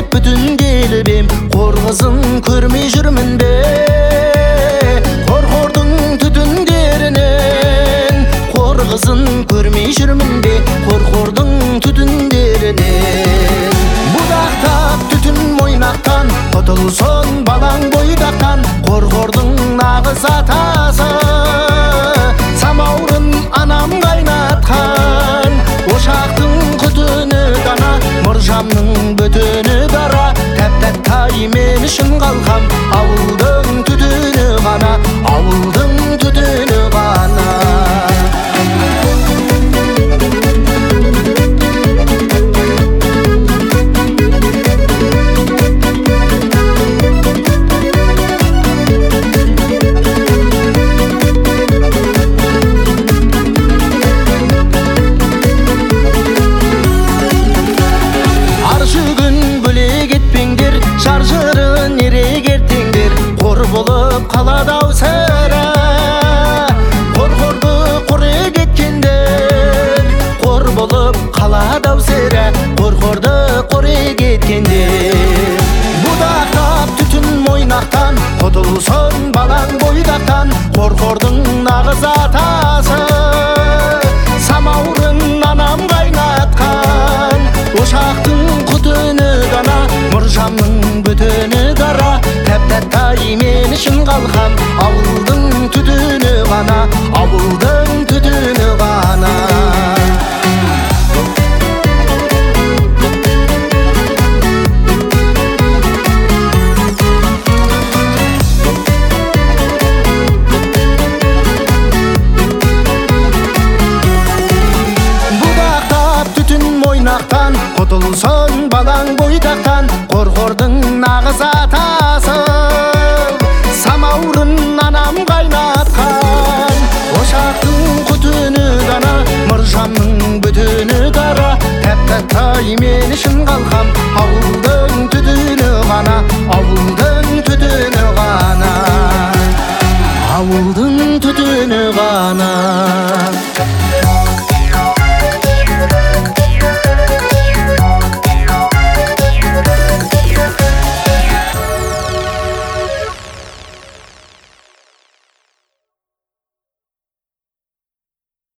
бүтін келіп қорғызын көрмей жүрмін бе қорқордың түтіндерінен қорғызын көрмей жүрмін бе қорқордың түтіндерінен будақтап түтін мойнақтан құтылсын балаң бойдақтан қорқордың нағыз атасы самаурын анам қайнатқан ошақтың күтіні дана мұржамның бүтіні дара тәп-тәттай мен үшін қалқам ауылдың түтіні ғана ауылдың түтіні ғана шаржырын ерек ертеңдер қор болып қалады-ау сірә қорқорды қорек еткендер қор болып қалады-ау сірә қорқорды қорек еткендер будақтап түтін мойнақтан құтылсын балаң бойдақтан қорқордың нағыз атасы самаурын анам қайнатқан ошақтың күтіні дана мұржамның бүтіні дара тәп-тәттай мен үшін қалқам ауылдың түтіні ғана ауылдың түтіні ғана будақтап түтін мойнақтан құтылсын балаң бойдақтан қорқордың нағыз атасы самаурын анам қайнатқан ошақтың күтіні дана мұржамның бүтіні дара тәп-тәттай мен үшін қалқам ауылдың түтіні ғана ауылдың түтіні ғана ауылдың түтіні ғана